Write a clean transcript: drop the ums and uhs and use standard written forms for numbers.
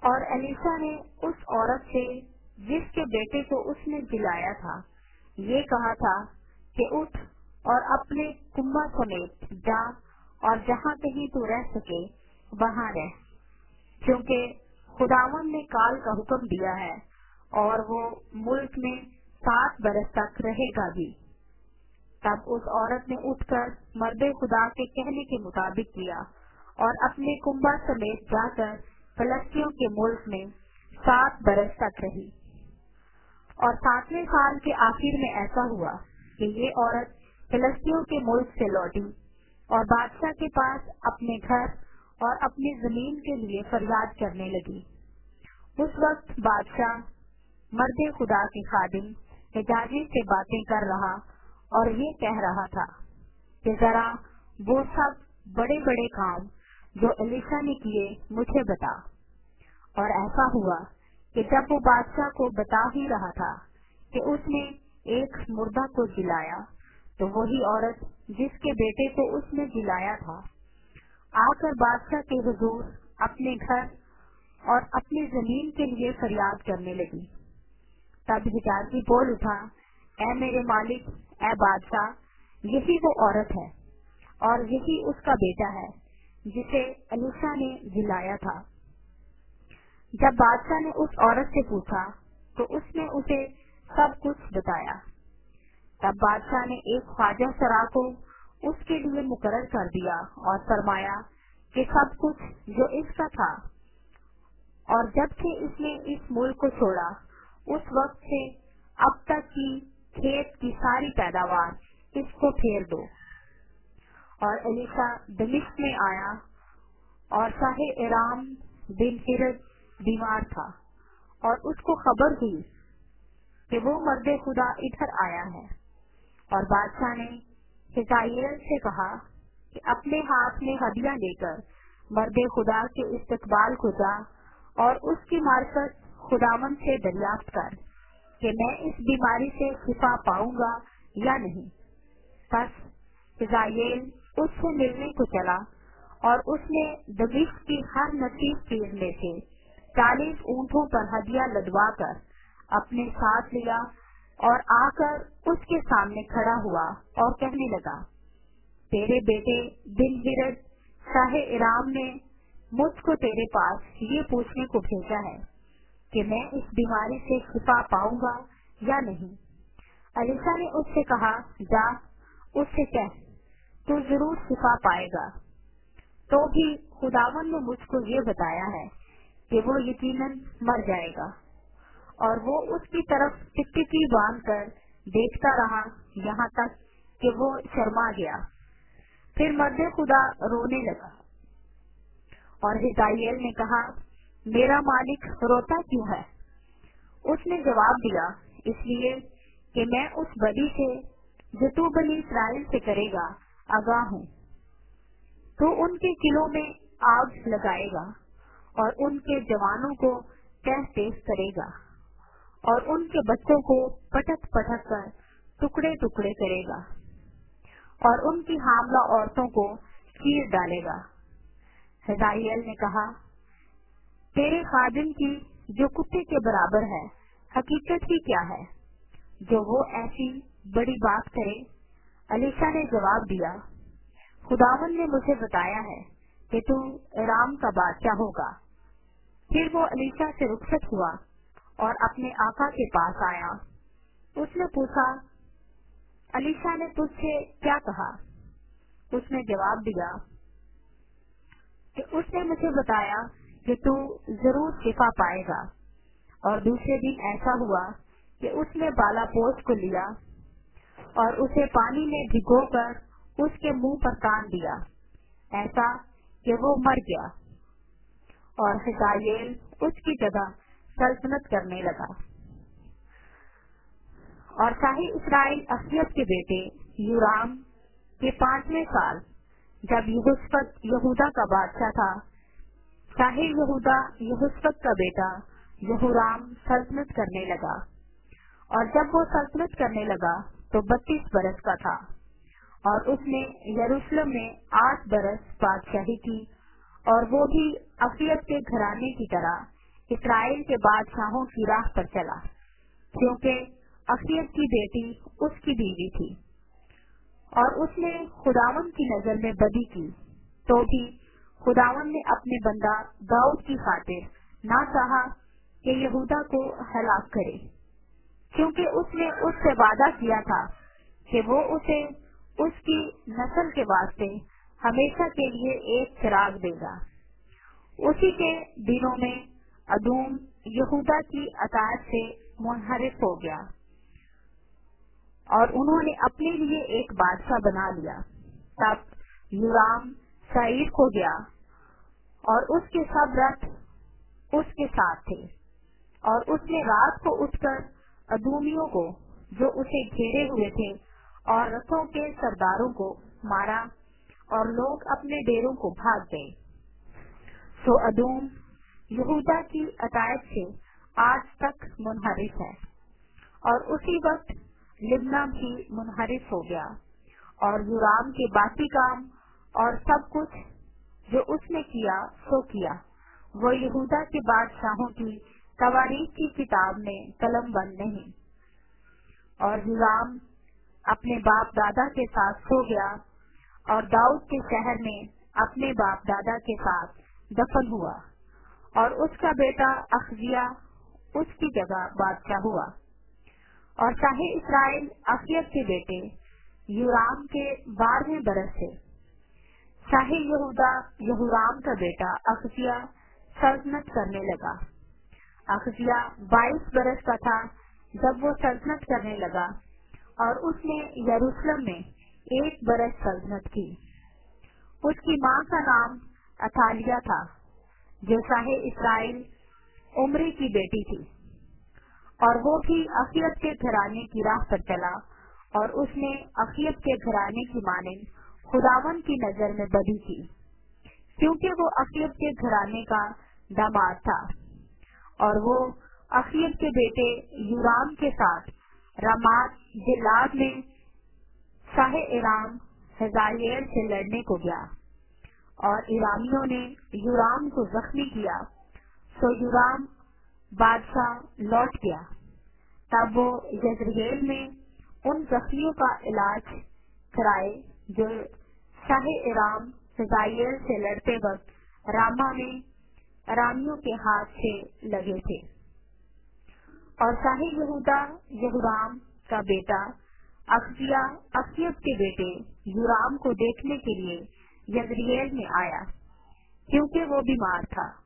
اور الیشا نے اس عورت سے جس کے بیٹے کو اس نے جلایا تھا یہ کہا تھا کہ اٹھ اور اپنے کنبہ سمیت جا اور جہاں کہیں تو رہ سکے وہاں رہ، کیونکہ خداوند نے کال کا حکم دیا ہے اور وہ ملک میں 7 برس تک رہے گا بھی۔ تب اس عورت نے اٹھ کر مرد خدا کے کہنے کے مطابق کیا اور اپنے کنبہ سمیت جا کر فلسطینیوں کے ملک میں 7 برس تک رہی۔ اور 7ویں سال کے آخر میں ایسا ہوا کہ یہ عورت فلسطینیوں کے ملک سے لوٹی اور بادشاہ کے پاس اپنے گھر اور اپنی زمین کے لیے فریاد کرنے لگی۔ اس وقت بادشاہ مرد خدا کے خادم حجازی سے باتیں کر رہا اور یہ کہہ رہا تھا کہ ذرا وہ سب بڑے بڑے کام جو الیشا نے کیے مجھے بتا۔ اور ایسا ہوا کہ جب وہ بادشاہ کو بتا ہی رہا تھا کہ اس نے ایک مردہ کو جلایا، تو وہی عورت جس کے بیٹے کو اس نے جلایا تھا آ کر بادشاہ کے حضور اپنے گھر اور اپنی زمین کے لیے فریاد کرنے لگی۔ تب حجازی بول اٹھا، اے میرے مالک، اے بادشاہ، یہی وہ عورت ہے اور یہی اس کا بیٹا ہے جسے الیشا نے جلایا تھا۔ جب بادشاہ نے اس عورت سے پوچھا تو اس نے اسے سب کچھ بتایا۔ تب بادشاہ نے ایک خواجہ سرا کو اس کے لیے مقرر کر دیا اور فرمایا کہ سب کچھ جو اس کا تھا اور جب سے اس نے اس ملک کو چھوڑا اس وقت سے اب تک کی کھیت کی ساری پیداوار اس کو پھیر دو۔ اور الیشا دمشق میں آیا اور شاہ ارام بن ہرد بیمار تھا اور اس کو خبر ہوئی کہ وہ مرد خدا ادھر آیا ہے، اور بادشاہ نے حزائیل سے کہا کہ اپنے ہاتھ میں ہدیہ لے کر مرد خدا کے استقبال کو جا اور اس کی معرفت خداوند سے دریافت کر کہ میں اس بیماری سے شفا پاؤں گا یا نہیں۔ پس حزائیل اس سے ملنے کو چلا اور اس نے دمشق کی ہر نصیب چیز میں سے 40 اونٹوں پر ہدیہ لدوا کر اپنے ساتھ لیا اور آ کر اس کے سامنے کھڑا ہوا اور کہنے لگا، تیرے بیٹے بن ہرد شاہ ارام نے مجھ کو تیرے پاس یہ پوچھنے کو بھیجا ہے کہ میں اس بیماری سے شفا پاؤں گا یا نہیں۔ الیشا نے اس سے کہا، جا اس سے کہہ تو ضرور شفا پائے گا۔ تو بھی خداوند نے مجھ کو یہ بتایا ہے کہ وہ یقیناً مر جائے گا۔ اور وہ اس کی طرف ٹکٹکی باندھ کر دیکھتا رہا یہاں تک کہ وہ شرما گیا۔ پھر مرد خدا رونے لگا اور حزائیل نے کہا، میرا مالک روتا کیوں ہے؟ اس نے جواب دیا، اس لیے کہ میں اس بدی سے جو تو بنی اسرائیل سے کرے گا آگاہ ہوں۔ تو ان کے قلعوں میں آگ لگائے گا اور ان کے جوانوں کو تہ تیز کرے گا اور ان کے بچوں کو پٹک پٹک کر ٹکڑے ٹکڑے کرے گا اور ان کی حاملہ عورتوں کو چیر ڈالے گا۔ حزائیل نے کہا، تیرے خادم کی جو کتے کے برابر ہے حقیقت ہی کیا ہے جو وہ ایسی بڑی بات کرے؟ الیشا نے جواب دیا، خداوند نے مجھے بتایا ہے کہ تو ارام کا بادشاہ ہوگا۔ پھر وہ الیشا سے رخصت ہوا اور اپنے آقا کے پاس آیا۔ اس نے پوچھا، الیشا نے تجھ سے کیا کہا؟ اس نے جواب دیا کہ اس نے مجھے بتایا کہ تو ضرور شفا پائے گا۔ اور دوسرے دن ایسا ہوا کہ اس نے بالا پوش کو لیا اور اسے پانی میں بھگو کر اس کے منہ پر تان دیا، ایسا کہ وہ مر گیا، اور حزائیل اس کی جگہ سلطنت کرنے لگا۔ اور شاہی اسرائیل اخیب کے بیٹے یورام کے 5ویں سال جب یہوشافط یہودا کا بادشاہ تھا، شاہ یہودا یہوشافط کا بیٹا یہورام سلطنت کرنے لگا۔ اور جب وہ سلطنت کرنے لگا تو 32 برس کا تھا، اور اس نے یروشلم میں 8 برس بادشاہی کی، اور وہ بھی اخیب کے گھرانے کی طرح اسرائیل کے بادشاہوں کی راہ پر چلا، کیونکہ اخیب کی بیٹی اس کی بیوی تھی، اور اس نے خداوند کی نظر میں بدی کی، تو بھی خداوند نے اپنے بندہ داؤد کی خاطر نہ چاہا کہ یہودا کو ہلاک کرے، کیونکہ اس نے اس سے وعدہ کیا تھا کہ وہ اسے اس کی نسل کے واسطے ہمیشہ کے لیے ایک چراغ دے گا۔ اسی کے دنوں میں ادوم یہودا کی اطاعت سے منحرف ہو گیا، اور انہوں نے اپنے لیے ایک بادشاہ بنا لیا۔ تب یورام سعیر کو گیا، اور اس کے سب رتھ اس کے ساتھ تھے، اور اس نے رات کو اٹھ کر ادومیوں کو جو اسے گھیرے ہوئے تھے اور رتھوں کے سرداروں کو مارا، اور لوگ اپنے ڈیروں کو بھاگ گئے۔ سو ادوم یہودا کی اطاعت سے آج تک منحرف ہے، اور اسی وقت لبنہ بھی منحرف ہو گیا، اور یورام کے باقی کام اور سب کچھ جو اس نے کیا سو کیا، وہ یہودا کے بادشاہوں کی تواریخ کی کتاب میں قلم بند نہیں۔ اور یورام اپنے باپ دادا کے ساتھ سو گیا، اور داؤد کے شہر میں اپنے باپ دادا کے ساتھ دفن ہوا، اور اس کا بیٹا اخزیہ اس کی جگہ بادشاہ ہوا۔ اور شاہ اسرائیل اخیب کے بیٹے یورام کے 12ویں برس سے شاہ یہودا یہورام کا بیٹا اخزیہ سلطنت کرنے لگا۔ اخزیہ 22 برس کا تھا جب وہ سلطنت کرنے لگا، اور اس نے یروشلم میں 1 برس سلطنت کی۔ اس کی ماں کا نام اتالیہ تھا، جو شاہ اسرائیل عمری کی بیٹی تھی، اور وہ بھی اخیب کے گھرانے کی راہ پر چلا، اور اس نے اخیب کے گھرانے کی مانند خداوند کی نظر میں بدی کی، کیونکہ وہ اخیب کے گھرانے کا داماد تھا، اور وہ اخیب کے بیٹے یورام کے ساتھ رامات گلعاد میں شاہ ارام ہزائیل سے لڑنے کو گیا، اور ایرامیوں نے یورام کو زخمی کیا، سو یورام بادشاہ لوٹ گیا۔ تب وہ یزرعیل میں ان زخمیوں کا علاج کرائے جو شاہ ارام ہزائیل سے لڑتے وقت راما میں ارامیوں کے ہاتھ سے لگے تھے۔ اور شاہ یہودا یہورام کا بیٹا اخزیہ اخیب کے بیٹے یورام کو دیکھنے کے لیے یزرعیل میں آیا، کیونکہ وہ بیمار تھا۔